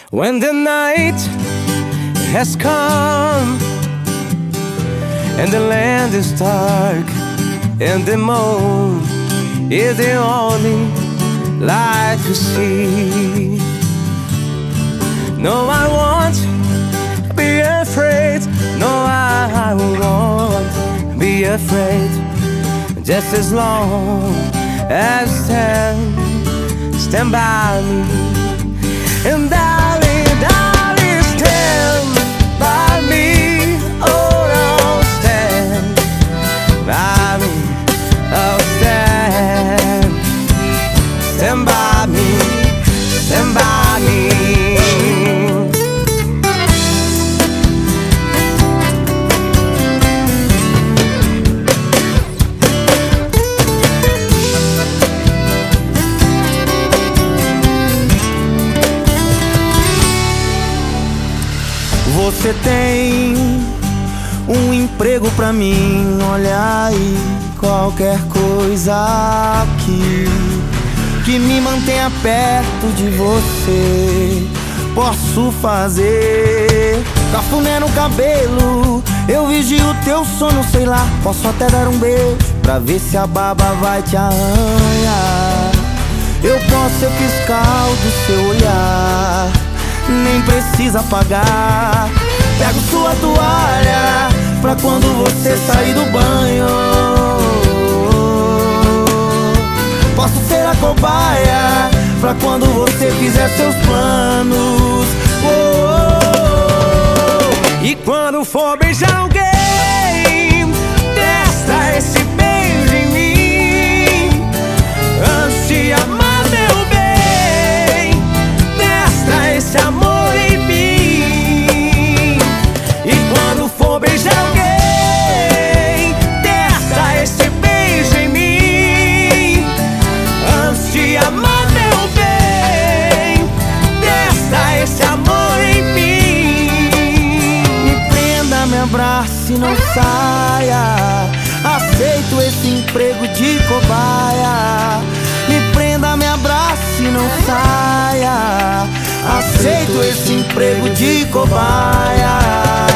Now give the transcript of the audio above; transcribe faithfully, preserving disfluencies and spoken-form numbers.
When the night has come and the land is dark and the moon is the only light to see, no, I won't be afraid. No, I won't be afraid. Just as long as you stand, stand by me. And darling, darling, stand by me. Oh, no, stand by me. Oh, stand, stand by me, stand by me. Você tem um emprego pra mim, olha aí, qualquer coisa aqui que me mantenha perto de você, posso fazer. Cafuné no cabelo, eu vigio teu sono, sei lá, posso até dar um beijo pra ver se a baba vai te arranhar. Eu posso ser fiscal do seu olhar, nem precisa pagar. Pego sua toalha pra quando você sair do banho. Posso ser a cobaia pra quando você fizer seus planos. Oh, oh, oh. E quando for beijar alguém, testa esse beijo em mim. Antes de amar, meu bem, testa esse amor em mim. E quando for beijar alguém, testa esse beijo em mim. Antes de amar, meu bem, testa esse amor em mim. Me prenda, me abrace e não saia. Aceito esse emprego de cobaia. Me prenda, me abrace e não saia. Aceito esse emprego de cobaia.